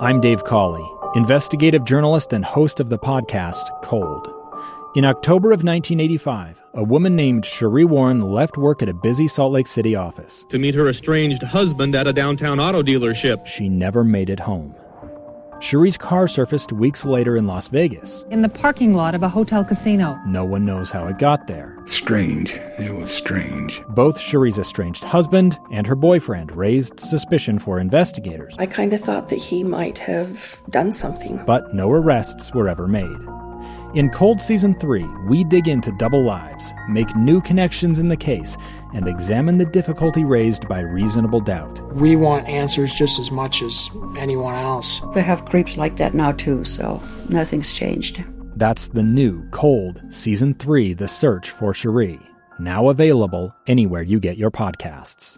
I'm Dave Cawley, investigative journalist and host of the podcast Cold. In October of 1985, a woman named Sheree Warren left work at a busy Salt Lake City office to meet her estranged husband at a downtown auto dealership. She never made it home. Sheree's car surfaced weeks later in Las Vegas. In the parking lot of a hotel casino. No one knows how it got there. Strange. It was strange. Both Sheree's estranged husband and her boyfriend raised suspicion for investigators. I kind of thought that he might have done something. But no arrests were ever made. In Cold Season 3, we dig into double lives, make new connections in the case, and examine the difficulty raised by reasonable doubt. We want answers just as much as anyone else. They have creeps like that now too, so nothing's changed. That's the new Cold Season 3, The Search for Sheree, now available anywhere you get your podcasts.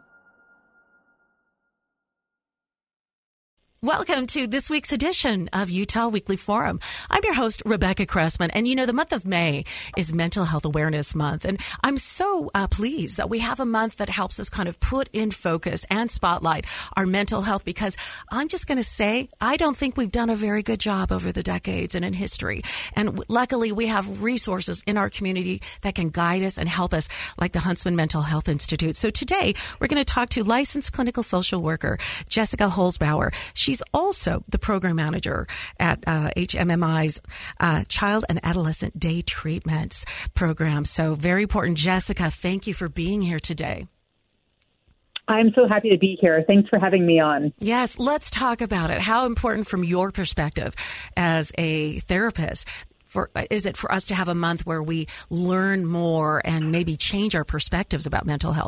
Welcome to this week's edition of Utah Weekly Forum. I'm your host, Rebecca Cressman. And you know, the month of May is Mental Health Awareness Month. And I'm so pleased that we have a month that helps us kind of put in focus and spotlight our mental health, because I'm just going to say, I don't think we've done a very good job over the decades and in history. And luckily, we have resources in our community that can guide us and help us, like the Huntsman Mental Health Institute. So today, we're going to talk to licensed clinical social worker Jessica Holzbauer. She's also the program manager at HMMI's Child and Adolescent Day Treatments program. So very important. Jessica, thank you for being here today. I'm so happy to be here. Thanks for having me on. Yes, let's talk about it. How important from your perspective as a therapist is it for us to have a month where we learn more and maybe change our perspectives about mental health?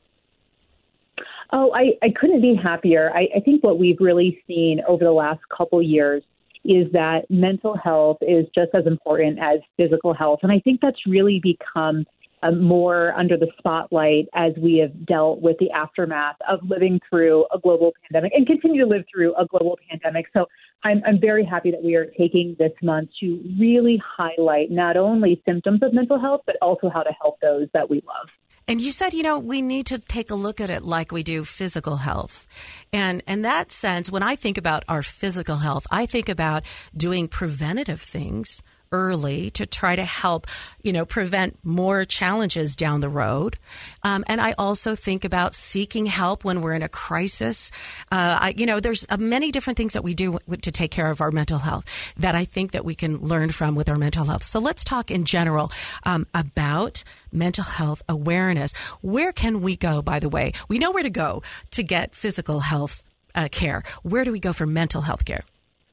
Oh, I couldn't be happier. I think what we've really seen over the last couple years is that mental health is just as important as physical health. And I think that's really become more under the spotlight as we have dealt with the aftermath of living through a global pandemic and continue to live through a global pandemic. So I'm very happy that we are taking this month to really highlight not only symptoms of mental health, but also how to help those that we love. And you said, we need to take a look at it like we do physical health. And in that sense, when I think about our physical health, I think about doing preventative things early to try to help, prevent more challenges down the road. And I also think about seeking help when we're in a crisis. There's many different things that we do to take care of our mental health that I think that we can learn from with our mental health. So let's talk in general about mental health awareness. Where can we go, by the way? We know where to go to get physical health care. Where do we go for mental health care?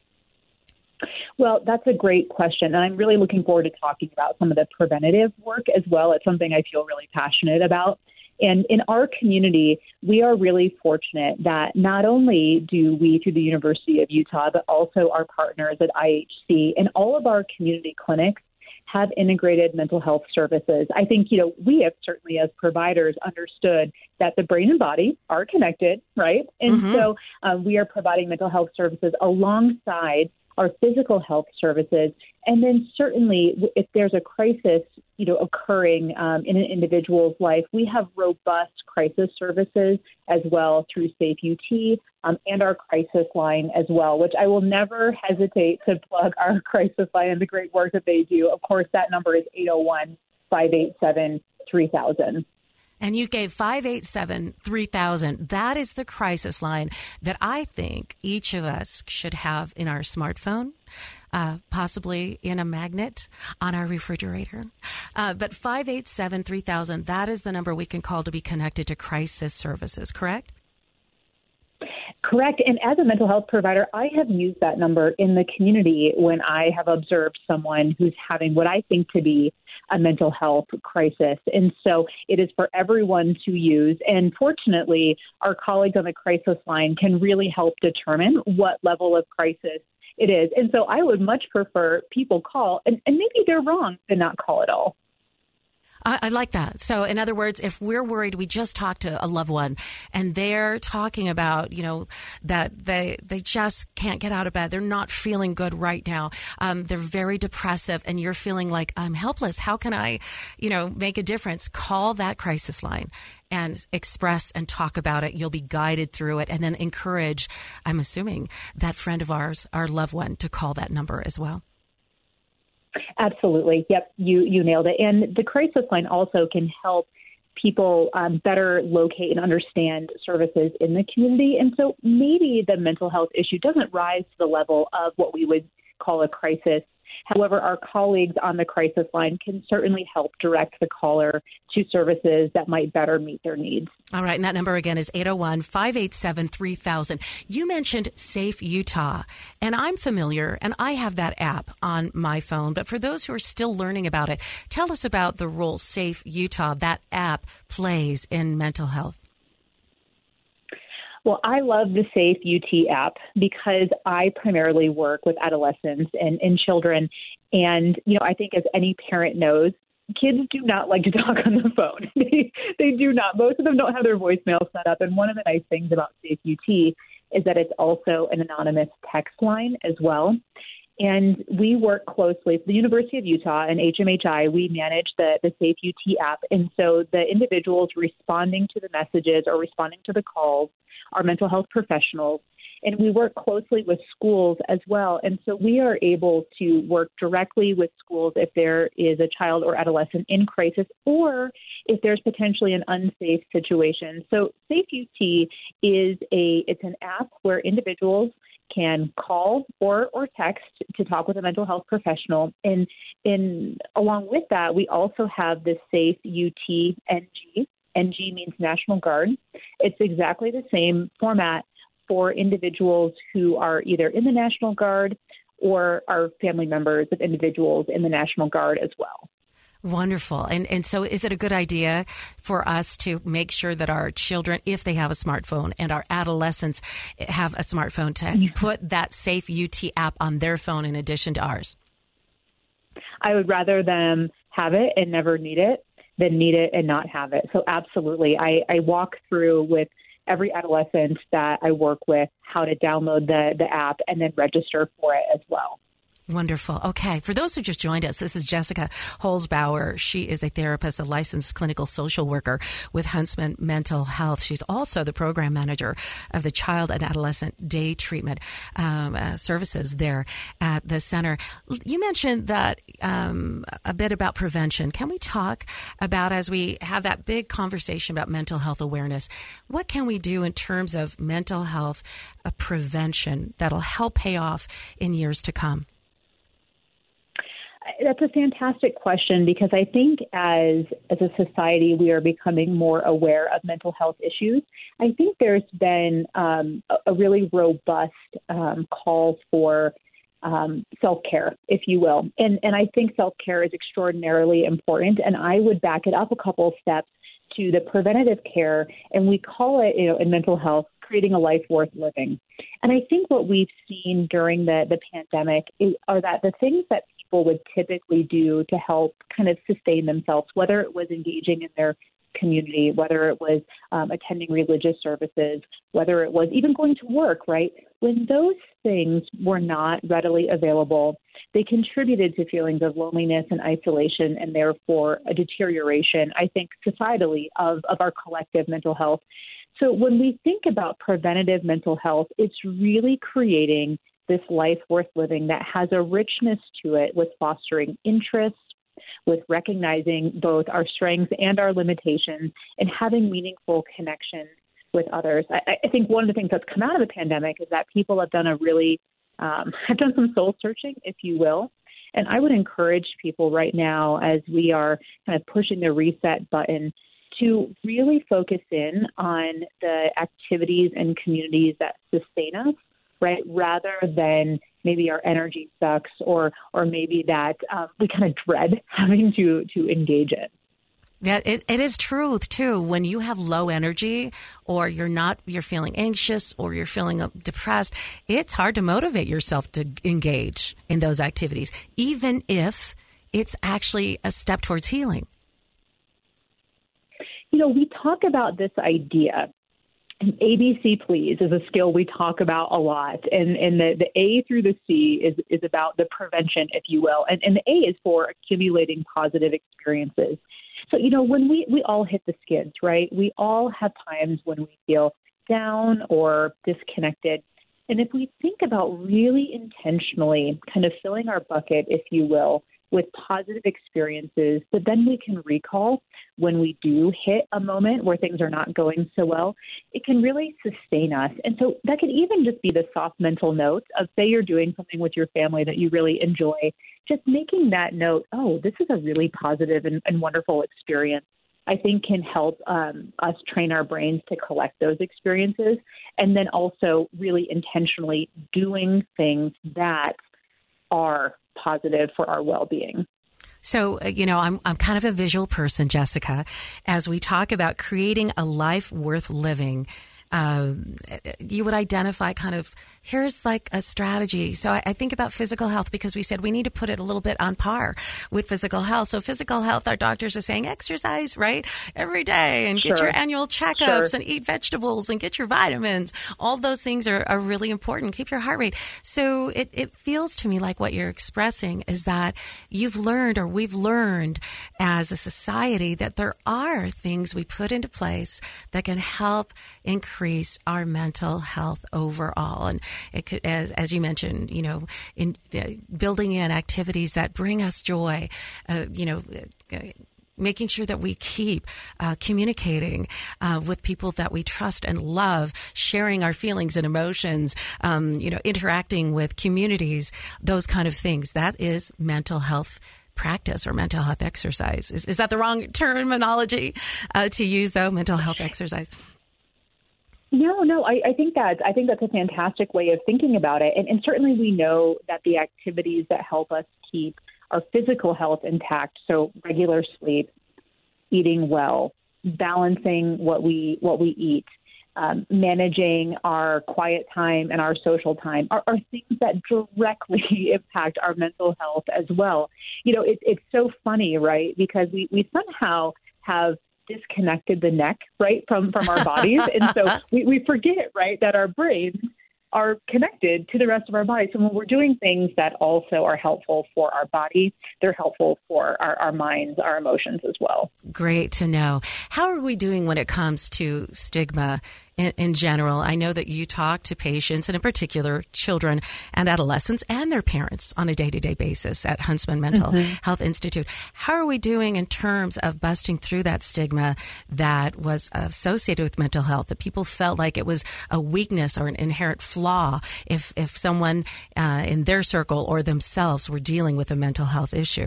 Well, that's a great question. And I'm really looking forward to talking about some of the preventative work as well. It's something I feel really passionate about. And in our community, we are really fortunate that not only do we, through the University of Utah, but also our partners at IHC and all of our community clinics have integrated mental health services. I think, we have certainly as providers understood that the brain and body are connected, right? And so we are providing mental health services alongside our physical health services. And then certainly if there's a crisis, occurring in an individual's life, we have robust crisis services as well through Safe UT and our crisis line as well, which I will never hesitate to plug our crisis line and the great work that they do. Of course, that number is 801-587-3000. And you gave 587-3000. That is the crisis line that I think each of us should have in our smartphone, possibly in a magnet on our refrigerator. But 587-3000, that is the number we can call to be connected to crisis services, correct? Correct. And as a mental health provider, I have used that number in the community when I have observed someone who's having what I think to be a mental health crisis. And so it is for everyone to use. And fortunately, our colleagues on the crisis line can really help determine what level of crisis it is. And so I would much prefer people call, and maybe they're wrong to not call at all. I like that. So in other words, if we're worried, we just talked to a loved one and they're talking about, that they just can't get out of bed. They're not feeling good right now. They're very depressive and you're feeling like I'm helpless. How can I, make a difference? Call that crisis line and express and talk about it. You'll be guided through it and then encourage, I'm assuming, that friend of ours, our loved one, to call that number as well. Absolutely. Yep. You nailed it. And the crisis line also can help people better locate and understand services in the community. And so maybe the mental health issue doesn't rise to the level of what we would call a crisis. However, our colleagues on the crisis line can certainly help direct the caller to services that might better meet their needs. All right. And that number again is 801-587-3000. You mentioned Safe Utah, and I'm familiar, and I have that app on my phone. But for those who are still learning about it, tell us about the role Safe Utah, that app, plays in mental health. Well, I love the Safe UT app because I primarily work with adolescents and children. And, I think as any parent knows, kids do not like to talk on the phone. They do not. Most of them don't have their voicemail set up. And one of the nice things about Safe UT is that it's also an anonymous text line as well. And we work closely with the University of Utah and HMHI. We manage the Safe UT app. And so the individuals responding to the messages or responding to the calls are mental health professionals. And we work closely with schools as well. And so we are able to work directly with schools if there is a child or adolescent in crisis or if there's potentially an unsafe situation. So Safe UT it's an app where individuals can call or text to talk with a mental health professional. And along with that, we also have the Safe UT NG. NG means National Guard. It's exactly the same format for individuals who are either in the National Guard or are family members of individuals in the National Guard as well. Wonderful. And so is it a good idea for us to make sure that our children, if they have a smartphone, and our adolescents have a smartphone, to put that Safe UT app on their phone in addition to ours? I would rather them have it and never need it than need it and not have it. So absolutely. I walk through with every adolescent that I work with how to download the app and then register for it as well. Wonderful. Okay. For those who just joined us, this is Jessica Holzbauer. She is a therapist, a licensed clinical social worker with Huntsman Mental Health. She's also the program manager of the Child and Adolescent Day Treatment services there at the center. You mentioned that a bit about prevention. Can we talk about, as we have that big conversation about mental health awareness, what can we do in terms of mental health prevention that'll help pay off in years to come? That's a fantastic question because I think as a society, we are becoming more aware of mental health issues. I think there's been a really robust call for self-care, if you will. And I think self-care is extraordinarily important. And I would back it up a couple of steps to the preventative care. And we call it, in mental health, creating a life worth living. And I think what we've seen during the pandemic are that the things that people would typically do to help kind of sustain themselves, whether it was engaging in their community, whether it was attending religious services, whether it was even going to work, right? When those things were not readily available, they contributed to feelings of loneliness and isolation and therefore a deterioration, I think, societally of our collective mental health. So when we think about preventative mental health, it's really creating this life worth living that has a richness to it with fostering interest, with recognizing both our strengths and our limitations, and having meaningful connections with others. I think one of the things that's come out of the pandemic is that people have done have done some soul searching, if you will. And I would encourage people right now, as we are kind of pushing the reset button, to really focus in on the activities and communities that sustain us, right, rather than maybe our energy sucks or maybe that we kind of dread having to engage in. Yeah, it is true, too. When you have low energy or you're feeling anxious or you're feeling depressed, it's hard to motivate yourself to engage in those activities, even if it's actually a step towards healing. We talk about this idea. And ABC, please, is a skill we talk about a lot. And the A through the C is about the prevention, if you will. And the A is for accumulating positive experiences. So, when we all hit the skids, right, we all have times when we feel down or disconnected. And if we think about really intentionally kind of filling our bucket, if you will, with positive experiences that then we can recall when we do hit a moment where things are not going so well, it can really sustain us. And so that could even just be the soft mental note of, say you're doing something with your family that you really enjoy, just making that note, oh, this is a really positive and wonderful experience, I think can help us train our brains to collect those experiences, and then also really intentionally doing things that are positive for our well-being. So, I'm kind of a visual person, Jessica. As we talk about creating a life worth living, you would identify kind of, here's like a strategy. So I think about physical health because we said we need to put it a little bit on par with physical health. So physical health, our doctors are saying exercise, right? Every day and get your annual checkups and eat vegetables and get your vitamins. All those things are really important. Keep your heart rate. So it feels to me like what you're expressing is that you've learned, or we've learned as a society, that there are things we put into place that can help increase our mental health overall. And it could, as you mentioned, in building in activities that bring us joy, making sure that we keep communicating with people that we trust and love, sharing our feelings and emotions, interacting with communities, those kind of things. That is mental health practice or mental health exercise. Is that the wrong terminology to use, though, mental health exercise? No, I think that's a fantastic way of thinking about it. And certainly we know that the activities that help us keep our physical health intact, so regular sleep, eating well, balancing what we eat, managing our quiet time and our social time are things that directly impact our mental health as well. It's so funny, right? Because we somehow have disconnected the neck, right, from our bodies. And so we forget, right, that our brains are connected to the rest of our body. So when we're doing things that also are helpful for our body, they're helpful for our minds, our emotions as well. Great to know. How are we doing when it comes to stigma in general? I know that you talk to patients, and in particular children and adolescents and their parents on a day-to-day basis at Huntsman Mental Health Institute. How are we doing in terms of busting through that stigma that was associated with mental health, that people felt like it was a weakness or an inherent flaw if someone in their circle or themselves were dealing with a mental health issue?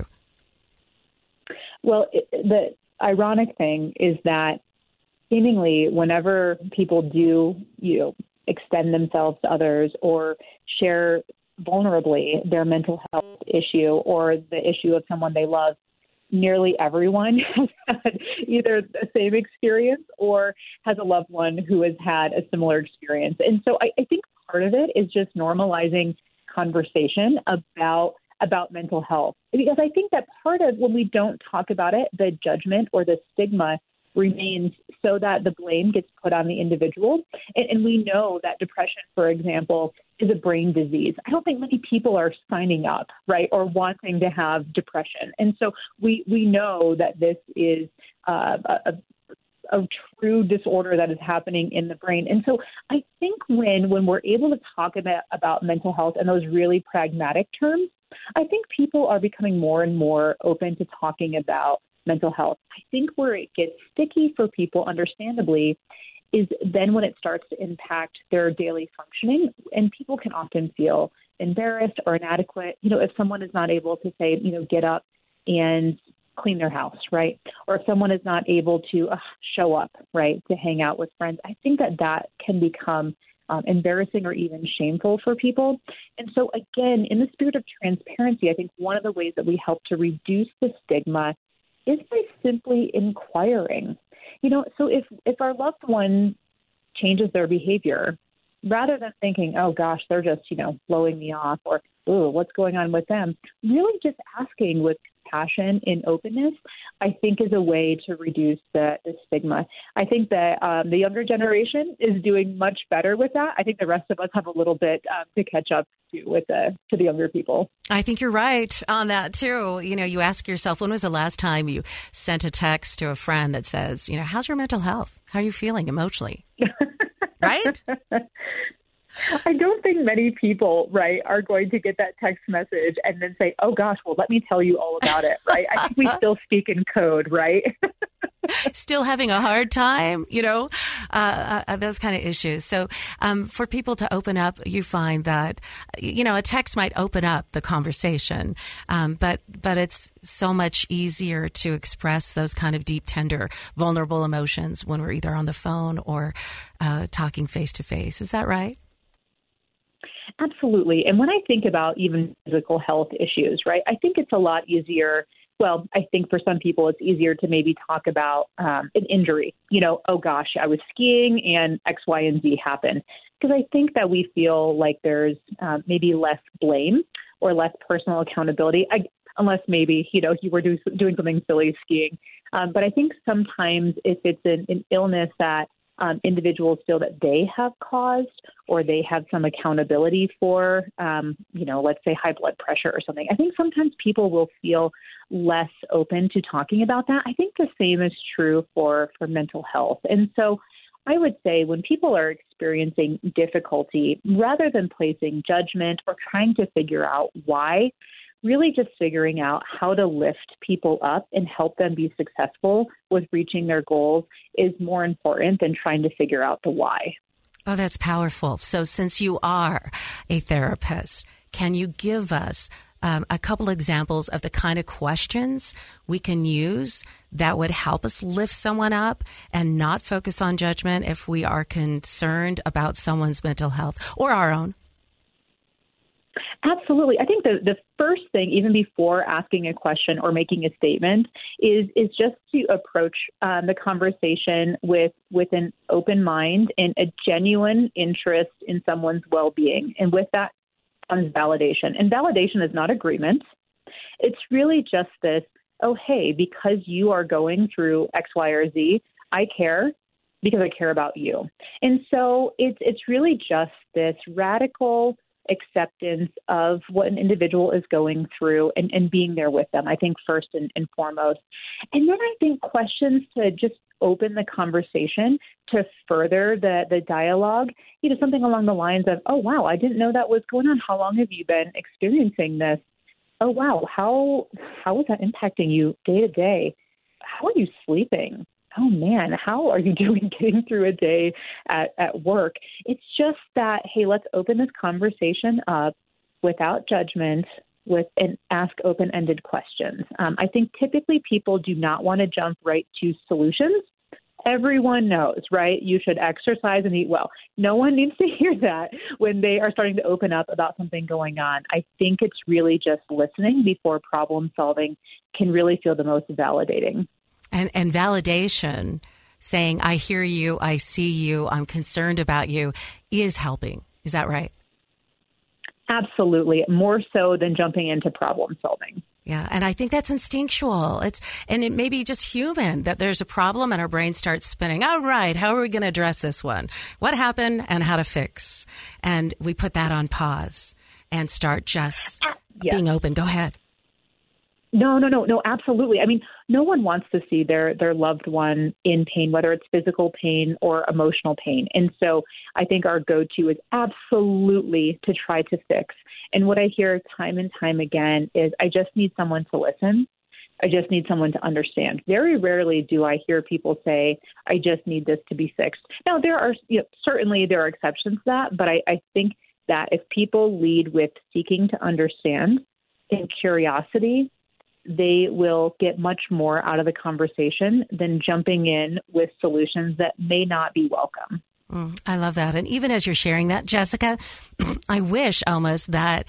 Well, the ironic thing is that seemingly whenever people do, extend themselves to others or share vulnerably their mental health issue or the issue of someone they love, nearly everyone has had either the same experience or has a loved one who has had a similar experience. And so I think part of it is just normalizing conversation about mental health. Because I think that part of when we don't talk about it, the judgment or the stigma remains so that the blame gets put on the individual. And we know that depression, for example, is a brain disease. I don't think many people are signing up, right, or wanting to have depression. And so we know that this is a true disorder that is happening in the brain. And so I think when we're able to talk about mental health in those really pragmatic terms, I think people are becoming more and more open to talking about mental health. I think where it gets sticky for people, understandably, is then when it starts to impact their daily functioning, and people can often feel embarrassed or inadequate. If someone is not able to say, get up and clean their house, right? Or if someone is not able to show up, right, to hang out with friends, I think that can become embarrassing or even shameful for people. And so, again, in the spirit of transparency, I think one of the ways that we help to reduce the stigma is by simply inquiring. So if our loved one changes their behavior, rather than thinking, oh gosh, they're just, blowing me off, or, oh, what's going on with them, really just asking with compassion and openness, I think is a way to reduce the stigma. I think that the younger generation is doing much better with that. I think the rest of us have a little bit to catch up to the younger people. I think you're right on that too. You know, you ask yourself, when was the last time you sent a text to a friend that says, you know, how's your mental health? How are you feeling emotionally? Right? I don't think many people, right, are going to get that text message and then say, oh, gosh, well, let me tell you all about it, right? I think we still speak in code, right? Still having a hard time, you know, those kind of issues. So for people to open up, you find that, you know, a text might open up the conversation, but it's so much easier to express those kind of deep, tender, vulnerable emotions when we're either on the phone or talking face to face. Is that right? Absolutely. And when I think about even physical health issues, right, I think it's a lot easier. Well, I think for some people it's easier to maybe talk about an injury. You know, oh, gosh, I was skiing and X, Y, and Z happened. Because I think that we feel like there's maybe less blame or less personal accountability, unless maybe, you know, you were doing something silly skiing. But I think sometimes if it's an illness that individuals feel that they have caused or they have some accountability for, you know, let's say high blood pressure or something. I think sometimes people will feel less open to talking about that. I think the same is true for mental health. And so I would say when people are experiencing difficulty, rather than placing judgment or trying to figure out why, really just figuring out how to lift people up and help them be successful with reaching their goals is more important than trying to figure out the why. Oh, that's powerful. So since you are a therapist, can you give us a couple examples of the kind of questions we can use that would help us lift someone up and not focus on judgment if we are concerned about someone's mental health or our own? Absolutely. I think the first thing, even before asking a question or making a statement, is just to approach the conversation with an open mind and a genuine interest in someone's well-being. And with that comes validation. And validation is not agreement. It's really just this, oh, hey, because you are going through X, Y, or Z, I care because I care about you. And so it's really just this radical acceptance of what an individual is going through and being there with them, I think, first and foremost. And then I think questions to just open the conversation to further the dialogue, you know, something along the lines of, oh, wow, I didn't know that was going on. How long have you been experiencing this? Oh, wow, how is that impacting you day to day? How are you sleeping? Oh, man, how are you doing getting through a day at work? It's just that, hey, let's open this conversation up without judgment and ask open-ended questions. I think typically people do not want to jump right to solutions. Everyone knows, right? You should exercise and eat well. No one needs to hear that when they are starting to open up about something going on. I think it's really just listening before problem solving can really feel the most validating. And validation, saying, I hear you, I see you, I'm concerned about you, is helping. Is that right? Absolutely. More so than jumping into problem solving. Yeah. And I think that's instinctual. It may be just human that there's a problem and our brain starts spinning. Oh, right. How are we going to address this one? What happened and how to fix? And we put that on pause and start just being open. Go ahead. No, absolutely. I mean, no one wants to see their loved one in pain, whether it's physical pain or emotional pain. And so I think our go-to is absolutely to try to fix. And what I hear time and time again is, I just need someone to listen. I just need someone to understand. Very rarely do I hear people say, I just need this to be fixed. Now, certainly there are exceptions to that, but I think that if people lead with seeking to understand and curiosity, they will get much more out of the conversation than jumping in with solutions that may not be welcome. I love that. And even as you're sharing that, Jessica, I wish almost that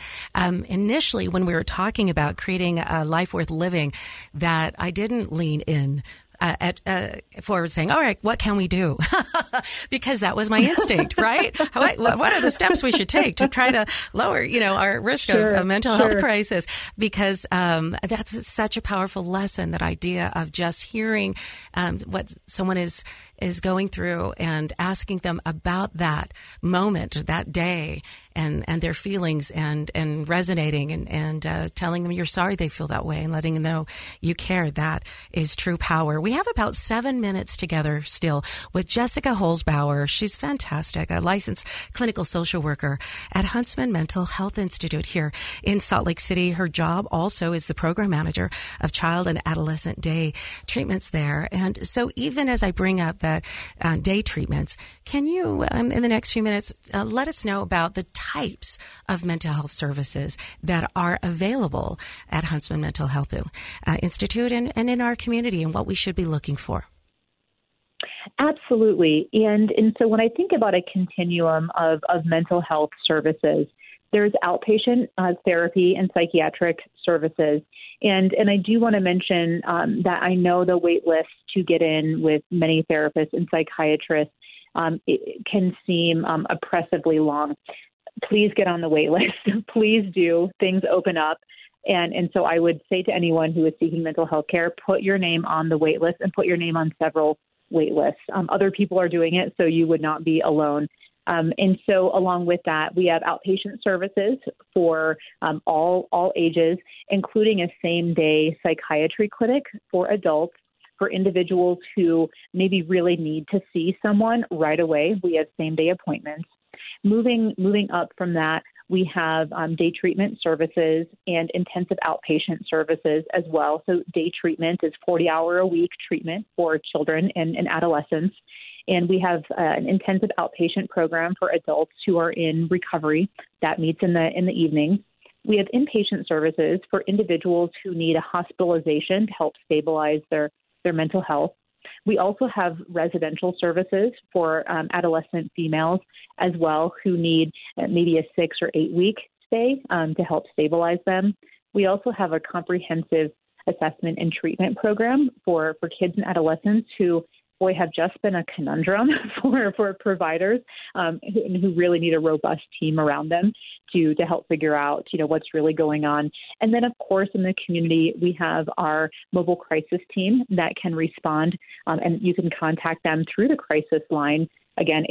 initially when we were talking about creating a life worth living, that I didn't lean in forward saying, all right, what can we do? Because that was my instinct, right? What are the steps we should take to try to lower, our risk of a mental health crisis? Because that's such a powerful lesson, that idea of just hearing what someone is going through and asking them about that moment, that day, and their feelings, and resonating and telling them you're sorry they feel that way, and letting them know you care. That is true power. We have about 7 minutes together still with Jessica Holzbauer. She's fantastic, a licensed clinical social worker at Huntsman Mental Health Institute here in Salt Lake City. Her job also is the program manager of child and adolescent day treatments there. And so even as I bring up that day treatments, can you, in the next few minutes, let us know about the types of mental health services that are available at Huntsman Mental Health Institute and in our community, and what we should be looking for? Absolutely. And so when I think about a continuum of mental health services, there's outpatient therapy and psychiatric services. And I do want to mention that I know the wait list to get in with many therapists and psychiatrists it can seem oppressively long. Please get on the wait list. Please do. Things open up. And so I would say to anyone who is seeking mental health care, put your name on the wait list and put your name on several wait lists. Other people are doing it, so you would not be alone. And so along with that, we have outpatient services for all ages, including a same-day psychiatry clinic for adults. For individuals who maybe really need to see someone right away, we have same-day appointments. Moving up from that, we have day treatment services and intensive outpatient services as well. So day treatment is 40-hour-a-week treatment for children and adolescents. And we have an intensive outpatient program for adults who are in recovery that meets in the evening. We have inpatient services for individuals who need a hospitalization to help stabilize their mental health. We also have residential services for adolescent females as well who need maybe a 6 or 8 week stay to help stabilize them. We also have a comprehensive assessment and treatment program for kids and adolescents who have just been a conundrum for providers who really need a robust team around them to help figure out, what's really going on. And then, of course, in the community, we have our mobile crisis team that can respond, and you can contact them through the crisis line, again,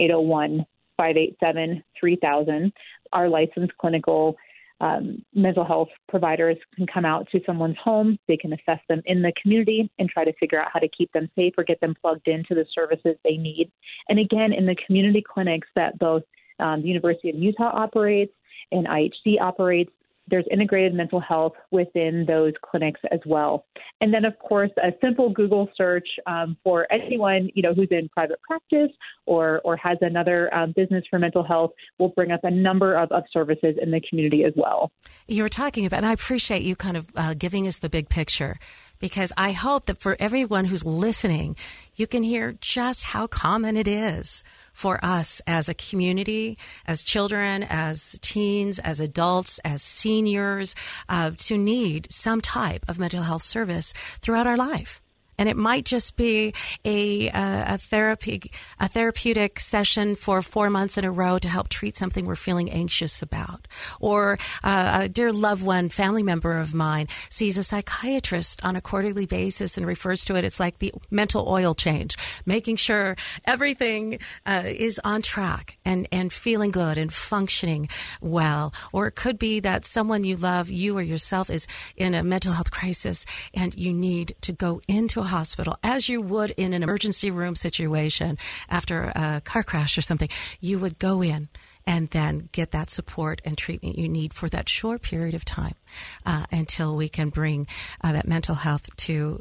801-587-3000. Our licensed clinical mental health providers can come out to someone's home. They can assess them in the community and try to figure out how to keep them safe or get them plugged into the services they need. And again, in the community clinics that both the University of Utah operates and IHC operates, there's integrated mental health within those clinics as well. And then, of course, a simple Google search for anyone, who's in private practice or has another business for mental health will bring up a number of services in the community as well. You're talking about, and I appreciate you kind of giving us the big picture, because I hope that for everyone who's listening, you can hear just how common it is for us as a community, as children, as teens, as adults, as seniors, to need some type of mental health service throughout our life. And it might just be a therapeutic session for 4 months in a row to help treat something we're feeling anxious about. Or a dear loved one, family member of mine, sees a psychiatrist on a quarterly basis and refers to it. It's like the mental oil change, making sure everything is on track and feeling good and functioning well. Or it could be that someone you love, you or yourself, is in a mental health crisis and you need to go into a hospital, as you would in an emergency room situation after a car crash or something. You would go in and then get that support and treatment you need for that short period of time until we can bring that mental health to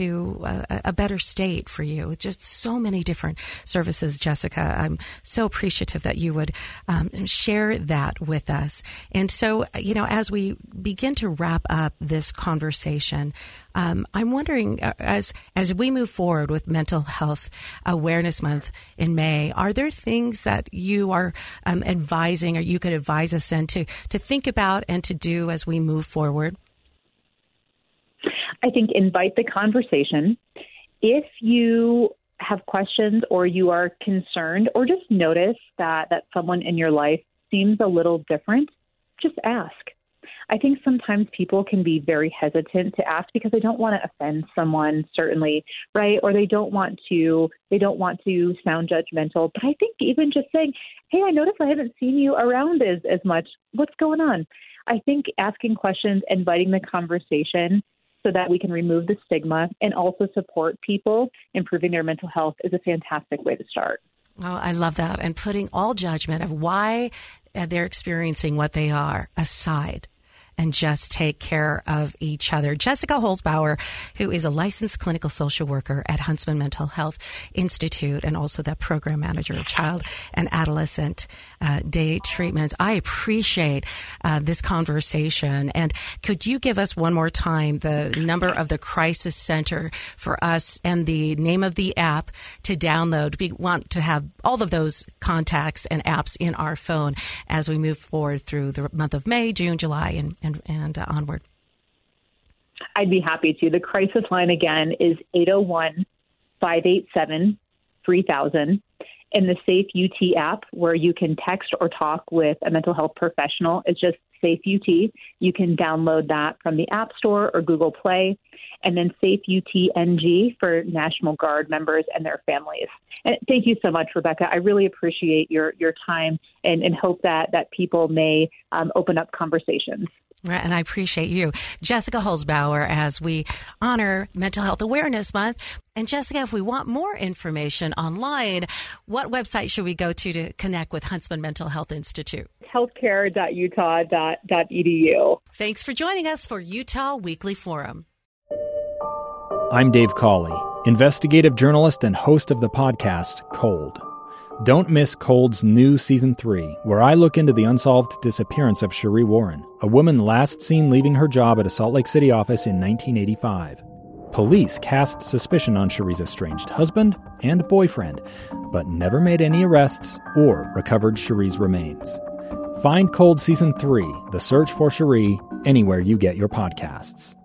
a better state for you. Just so many different services, Jessica. I'm so appreciative that you would share that with us. And so, as we begin to wrap up this conversation, I'm wondering, as we move forward with Mental Health Awareness Month in May, are there things that you are advising, or you could advise us in to think about and to do as we move forward? I think invite the conversation if you have questions or you are concerned or just notice that someone in your life seems a little different, just ask. I think sometimes people can be very hesitant to ask because they don't want to offend someone, certainly, right? Or they don't want to sound judgmental. But I think even just saying, hey, I noticed I haven't seen you around as much. What's going on? I think asking questions, inviting the conversation so that we can remove the stigma and also support people improving their mental health is a fantastic way to start. Oh, I love that. And putting all judgment of why they're experiencing what they are aside and just take care of each other. Jessica Holzbauer, who is a licensed clinical social worker at Huntsman Mental Health Institute and also the program manager of child and adolescent day treatments. I appreciate this conversation. And could you give us one more time the number of the crisis center for us and the name of the app to download? We want to have all of those contacts and apps in our phone as we move forward through the month of May, June, July, and onward. I'd be happy to. The crisis line again is 801-587-3000. And the Safe UT app, where you can text or talk with a mental health professional, is just Safe UT. You can download that from the App Store or Google Play. And then Safe UT NG for National Guard members and their families. And thank you so much, Rebecca. I really appreciate your time and hope that people may open up conversations. Right, and I appreciate you. Jessica Holzbauer, as we honor Mental Health Awareness Month. And Jessica, if we want more information online, what website should we go to connect with Huntsman Mental Health Institute? healthcare.utah.edu. Thanks for joining us for Utah Weekly Forum. I'm Dave Cawley, investigative journalist and host of the podcast Cold. Don't miss Cold's new Season 3, where I look into the unsolved disappearance of Sheree Warren, a woman last seen leaving her job at a Salt Lake City office in 1985. Police cast suspicion on Sheree's estranged husband and boyfriend, but never made any arrests or recovered Sheree's remains. Find Cold Season 3, The Search for Sheree, anywhere you get your podcasts.